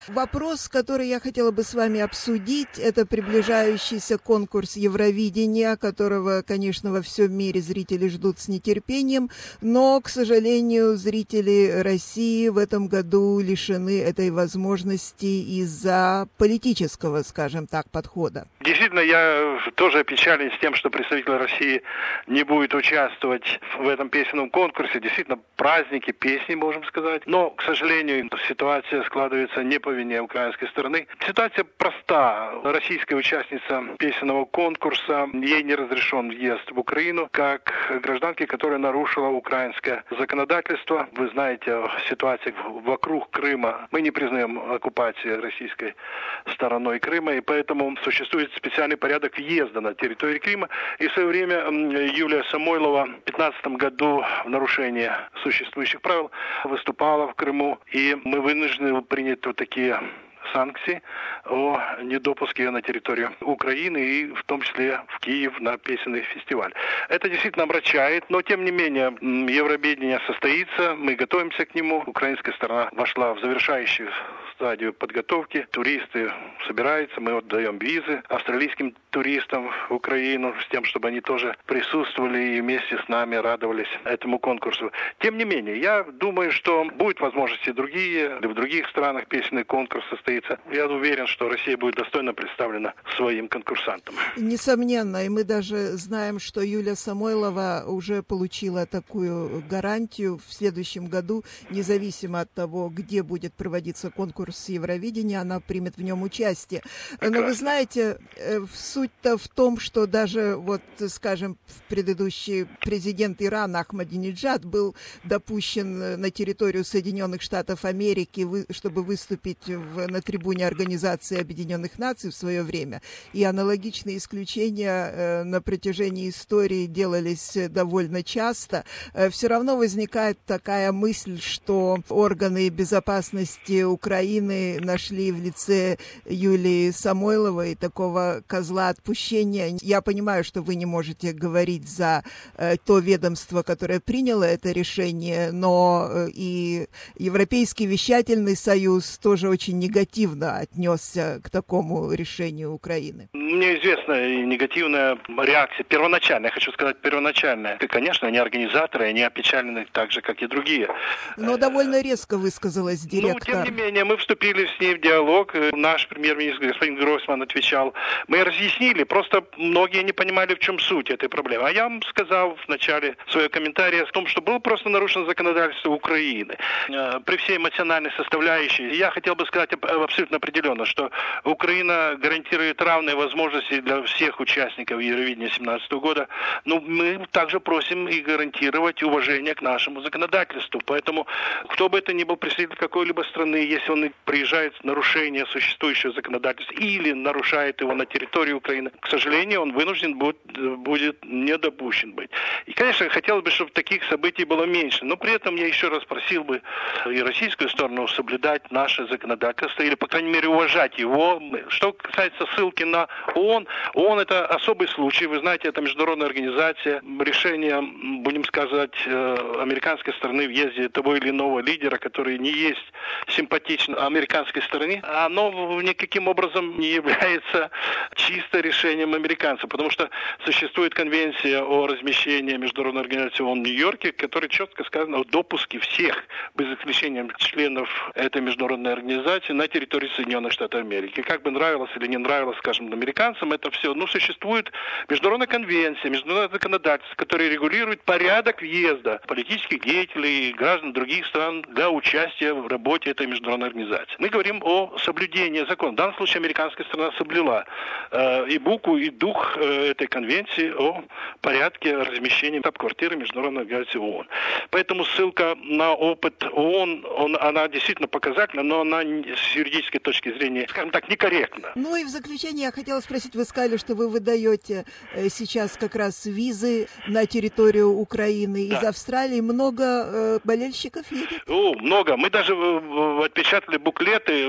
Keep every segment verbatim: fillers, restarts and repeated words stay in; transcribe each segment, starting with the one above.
Вопрос, который я хотела бы с вами обсудить, это приближающийся конкурс Евровидения, которого, конечно, во всем мире зрители ждут с нетерпением, но, к сожалению, зрители России в этом году лишены этой возможности из-за политического, скажем так, подхода. Действительно, я тоже опечален с тем, что представитель России не будет участвовать в этом песенном конкурсе. Действительно, праздники, песни, можем сказать. Но, к сожалению, ситуация складывается не по вине украинской стороны. Ситуация проста. Российская участница песенного конкурса, ей не разрешен въезд в Украину, как гражданке, которая нарушила украинское законодательство. Вы знаете о ситуации вокруг Крыма. Мы не признаем оккупации российской стороной Крыма, и поэтому существует специальный порядок въезда на территорию Крыма. И в свое время Юлия Самойлова в две тысячи пятнадцатом году в нарушение существующих правил выступала в Крыму, и мы вынуждены принять вот такие санкции о недопуске на территорию Украины и в том числе в Киев на песенный фестиваль. Это действительно омрачает, но тем не менее Евровидение состоится, мы готовимся к нему. Украинская сторона вошла в завершающую стадию подготовки. Туристы собираются, мы отдаем визы австралийским туристам в Украину с тем, чтобы они тоже присутствовали и вместе с нами радовались этому конкурсу. Тем не менее, я думаю, что будут возможности другие, в других странах песенный конкурс состоится. Я уверен, что Россия будет достойно представлена своим конкурсантам. Несомненно, и мы даже знаем, что Юлия Самойлова уже получила такую гарантию в следующем году, независимо от того, где будет проводиться конкурс Евровидения, она примет в нем участие. Прекрасно. Но вы знаете, суть-то в том, что даже, вот, скажем, предыдущий президент Ирана Ахмадинеджад был допущен на территорию Соединенных Штатов Америки, чтобы выступить в, на трибуне Организации Объединенных Наций в свое время. И аналогичные исключения э, на протяжении истории делались довольно часто. Э, все равно возникает такая мысль, что органы безопасности Украины нашли в лице Юлии Самойловой такого козла отпущения. Я понимаю, что вы не можете говорить за э, то ведомство, которое приняло это решение, но э, и Европейский вещательный союз тоже очень негативно отнесся к такому решению Украины. Мне известна и негативная реакция, первоначальная, я хочу сказать, первоначальная. И, конечно, они организаторы, они опечалены так же, как и другие. Но довольно резко высказалась директор. Ну, тем не менее, мы вступили с ней в диалог. Наш премьер-министр господин Гройсман отвечал. Мы разъяснили, просто многие не понимали, в чем суть этой проблемы. А я вам сказал в начале своего комментария о том, что было просто нарушено законодательство Украины. При всей эмоциональной составляющей, я хотел бы сказать абсолютно определенно, что Украина гарантирует равные возможности для всех участников Евровидения две тысячи семнадцатого года. Но мы также просим и гарантировать уважение к нашему законодательству. Поэтому, кто бы это ни был представитель какой-либо страны, если он приезжает в нарушение существующего законодательства или нарушает его на территории Украины, к сожалению, он вынужден будет, будет недопущен быть. И, конечно, хотелось бы, чтобы таких событий было меньше. Но при этом я еще раз просил бы и российскую сторону соблюдать наше законодательство или, по крайней мере, уважать его. Что касается ссылки на ООН, ООН это особый случай. Вы знаете, это международная организация. Решение, будем сказать, американской стороны в въезде того или иного лидера, который не есть симпатичен американской стороне, оно никаким образом не является чисто решением американцев, потому что существует конвенция о размещении международной организации ООН в Нью-Йорке, в которой четко сказано о допуске всех, без исключения членов этой международной организации, на территории Соединенных Штатов Америки. Как бы нравилось или не нравилось, скажем, американцам это все, но существует международная конвенция, международное законодательство, которое регулирует порядок въезда политических деятелей и граждан других стран для участия в работе этой международной организации. Мы говорим о соблюдении закона. В данном случае американская страна соблюла э, и букву, и дух э, этой конвенции о порядке размещения штаб-квартиры международной организации ООН. Поэтому ссылка на опыт ООН, он, она действительно показательна, но она с юридической точки зрения, скажем так, некорректна. Ну и в заключение я хотела спросить, вы сказали, что вы выдаете э, сейчас как раз визы на территорию Украины да. из Австралии. Много э, болельщиков едет? О, много. Мы даже отпечатали буклеты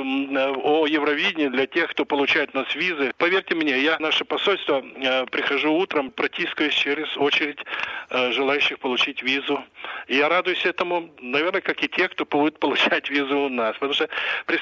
о Евровидении для тех, кто получает у нас визы. Поверьте мне, я в наше посольство э, прихожу утром, протискаюсь через очередь э, желающих получить визу. И я радуюсь этому, наверное, как и те, кто будет получать визу у нас. Потому что, представьте себе,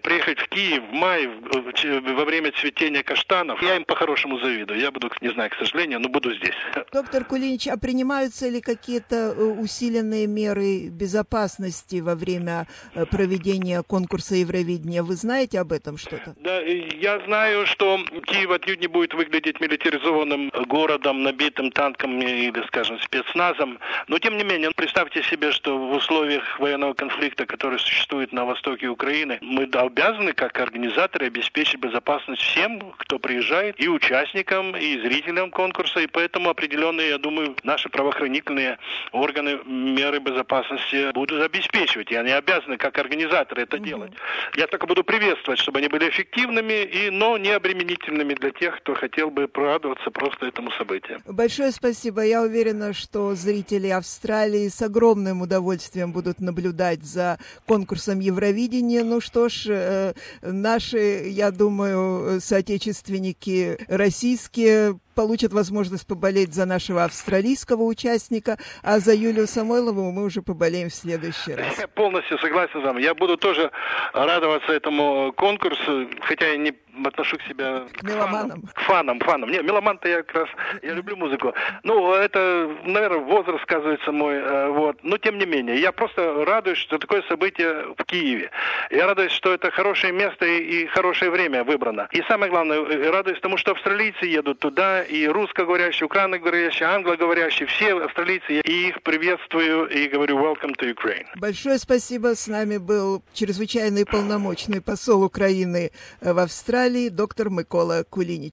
приехать в Киев в мае, во время цветения каштанов. Я им по-хорошему завидую. Я буду, не знаю, к сожалению, но буду здесь. Доктор Кулинич, а принимаются ли какие-то усиленные меры безопасности во время проведения конкурса Евровидения? Вы знаете об этом что-то? Да, я знаю, что Киев отнюдь не будет выглядеть милитаризованным городом, набитым танками или, скажем, спецназом. Но, тем не менее, представьте себе, что в условиях военного конфликта, который существует на востоке Украины, мы обязаны, как организаторы, обеспечить безопасность всем, кто приезжает, и участникам, и зрителям конкурса, и поэтому определенные, я думаю, наши правоохранительные органы меры безопасности будут обеспечивать, и они обязаны, как организаторы, это mm-hmm. делать. Я только буду приветствовать, чтобы они были эффективными, и, но не обременительными для тех, кто хотел бы порадоваться просто этому событию. Большое спасибо. Я уверена, что зрители Австралии с огромным удовольствием будут наблюдать за конкурсом Евровидения. Ну что ж, э, наши, я думаю, соотечественники российские получат возможность поболеть за нашего австралийского участника, а за Юлию Самойлову мы уже поболеем в следующий раз. Я полностью согласен с вами. Я буду тоже радоваться этому конкурсу, хотя я не отношу к себя к меломанам. К фанам, фанам. Не, меломан-то я как раз, я люблю музыку. Ну, это, наверное, возраст сказывается мой, вот. Но, тем не менее, я просто радуюсь, что такое событие в Киеве. Я радуюсь, что это хорошее место и, и хорошее время выбрано. И самое главное, радуюсь тому, что австралийцы едут туда, и русскоговорящие, украиноговорящие, англоговорящие, все австралийцы, и их приветствую и говорю welcome to Ukraine. Большое спасибо. С нами был чрезвычайный полномочный посол Украины в Австралии доктор Микола Кулініч.